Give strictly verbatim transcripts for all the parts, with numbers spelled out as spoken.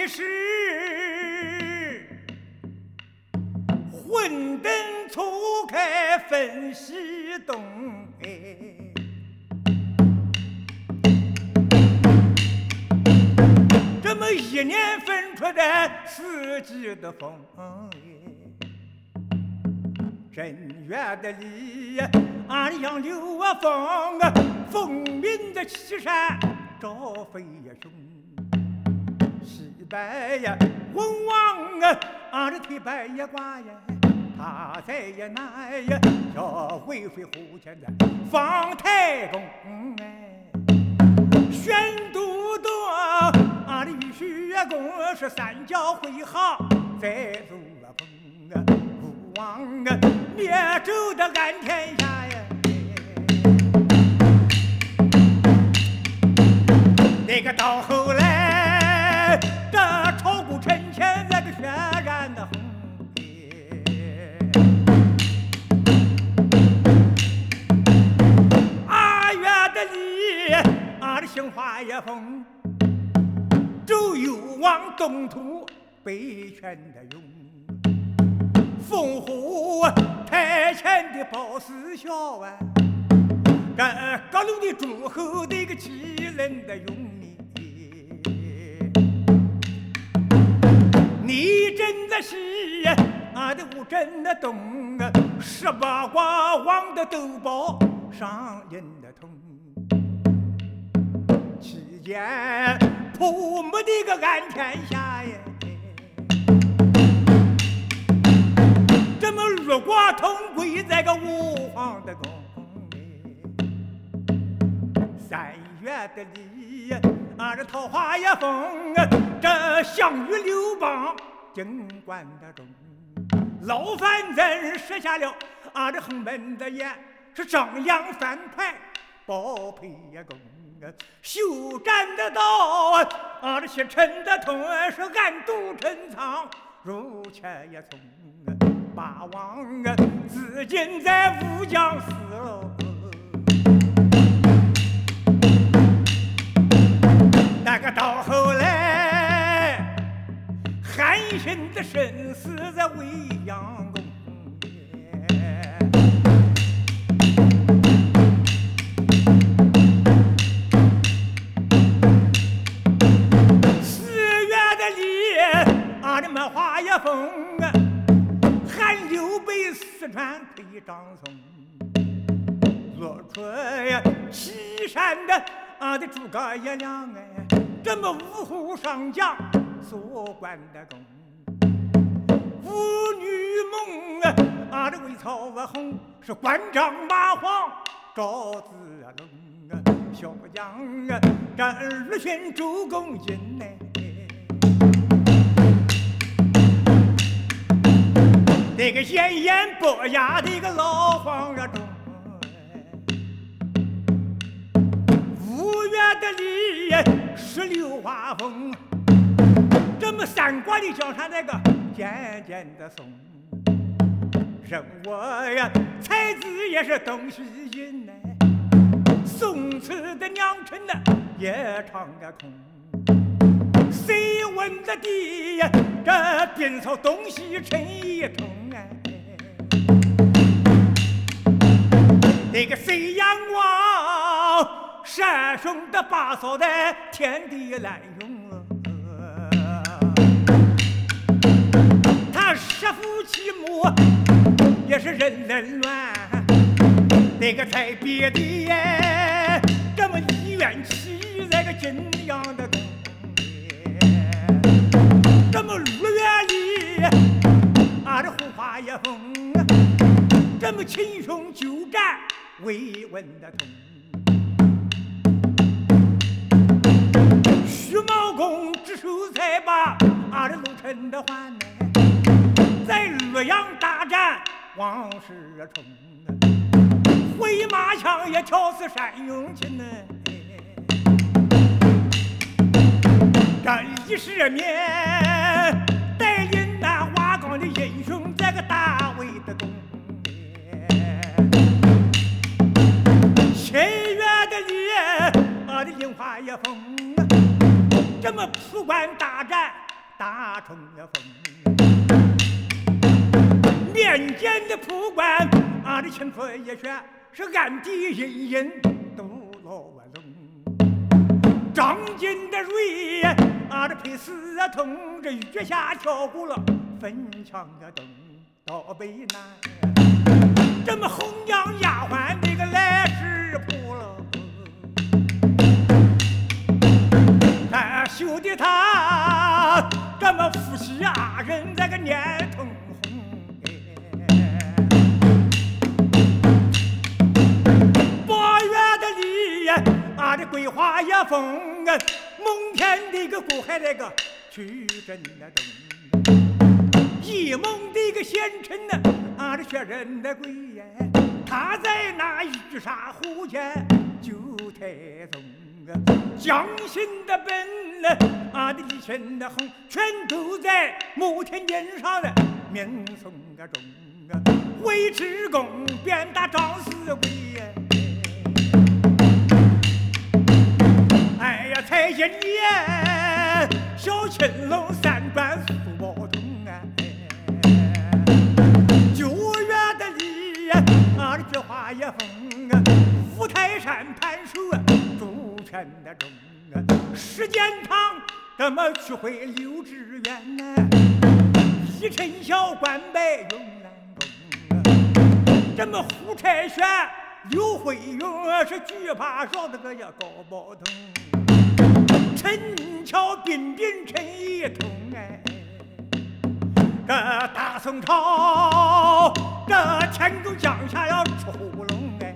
一时混灯初开分西东，哎，这么一年分出的四季的风，正月的里俺杨柳啊风啊，风鸣的岐山招飞呀雄，西北呀文王啊，俺的腿白呀挂呀，他在呀那呀要为非护前的方太公哎，宣都督俺的玉虚公是三教会好，在入啊风啊武王啊灭纣的安天下呀，那个到后来这朝古城前那个血染的红，二月的里俺的杏花也风，周幽王东土北泉的涌，烽火台前的包四小啊，这各路的诸侯的一个奇人的用你，你真的是俺的无真的东啊，十八卦王的斗宝上人的痛，期间铺木的个安天下呀，这么入国同归在个武皇的宫，三月的里俺这桃花也疯，这项羽刘邦尽管的中，老范人设下了俺这横门的眼，是张扬反派包培呀公，休战的刀俺这些臣的痛是暗度陈仓，如前也从八王啊自尽在乌江死喽，那个到后来韩信的身死在未央宫，四月的里俺的满花也疯啊，韩刘备四川推张松，若春呀岐山的俺的诸葛爷亮哎，这么五虎上将所管的功，舞女梦啊俺的魏曹啊红，是关张马黄赵子啊龙啊，小将啊战日选周公瑾呢，那个鲜艳伯牙的一个老黄啊中，五月的里十六花风，这么三国的江山那个渐渐的松，任我呀才子也是东西云呢，宋词的娘臣呢也唱个空，谁问的地呀这边草东西陈一通哎，那个谁阳光山中的八嫂的天地滥用，他师父其母也是人人乱，那个才别的耶这么一元气在个真样的东，这么六月里俺这胡花也疯，这么秦雄久战未闻的痛，徐茂公之手才把俺这陆沉的还呢，在洛阳大战往事重，回马枪也挑死山勇擒呢，这一十年带领那瓦岗的英雄在个大魏的宫，七月的里俺的樱花也疯，这么铺关大战大冲风。面见的仆官，俺的清风一旋，是暗地隐隐都落龙。张金的瑞，俺的配司啊，同着月下跳过了分枪啊东到北南。这么红娘丫鬟那个来时扑了，他羞的他这么夫妻二人这个脸通红。八月的里呀，俺的桂花也风啊，蒙天的个古海那个去真的东。一梦的个贤臣呐，俺的学人的贵呀，他在那玉沙湖间就太宗啊，江心的本呢，俺的一身的红，全都在某天年上的名颂个中啊，为之公鞭打张四贵呀，哎呀，才一年小青龙三转苏宝通啊。俺的菊花也风啊，五台山盘手啊，主权的中啊，时间长怎么去回刘志远呢？一尘小官拜永南宫啊，这么胡差选刘慧勇是惧怕上的个呀高宝通，陈桥彬彬陈一通哎。这大宋朝，这天中降下要出虎龙哎！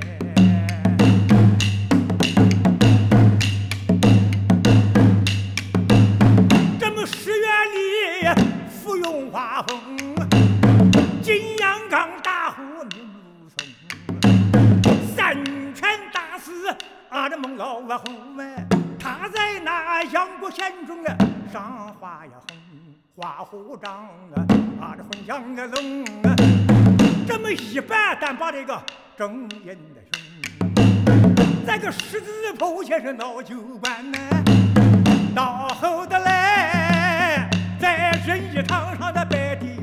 这么十月里芙蓉花风，金阳冈大虎名如松，三拳打死俺的孟老啊红哎，他在那阳谷县中啊上花呀红。花虎掌啊，啊这红将个龙啊，这么一般单把这个正人的凶，在个狮子头前是闹酒馆呢，到后的来在仁义堂上的摆地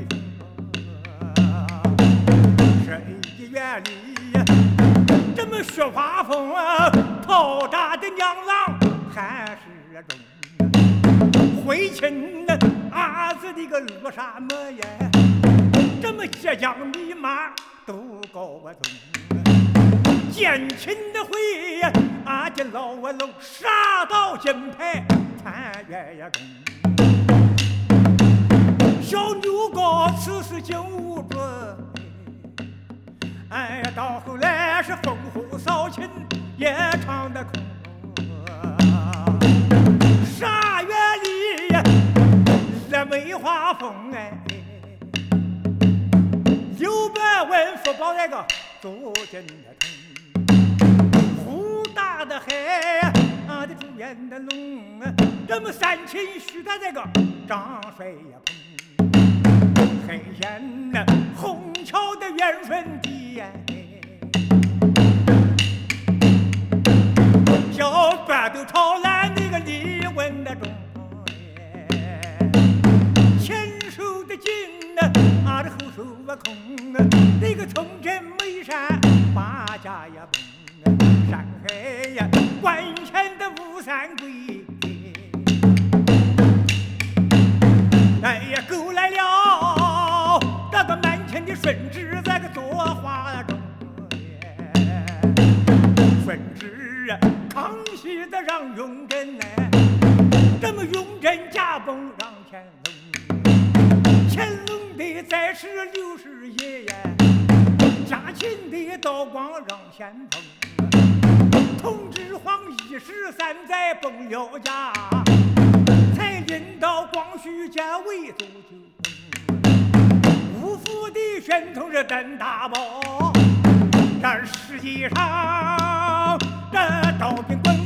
十一月里呀，这么雪花风啊，炮炸的娘郎还是中。回亲的阿子的个罗刹么呀，这么些将密码都高啊中，见亲的回呀，阿见老啊龙杀到金牌参月呀中，小牛高此时竟无准，哎呀，到后来是烽火扫亲也唱得空。沙月里呀，这梅花风哎，六百文福报那个周真的疼，湖大的海啊的主演的龙啊，这么三秦许的这个张帅呀碰，黑烟的虹桥的元顺地呀，小白都朝来那个李文的中，前手的金呢，啊这后手啊空啊，那个从真眉山八家呀崩啊，山海呀关前的吴三桂，哎呀勾来了这个满天的顺枝在个作花中，顺枝啊康熙的让永贞哎，这么永贞驾崩让乾隆，乾隆的在世六十爷呀，嘉庆的道光让先锋，同治皇一十三载崩了家，才领到光绪家为祖就，五福的宣统是登大宝，这世界上这刀兵棍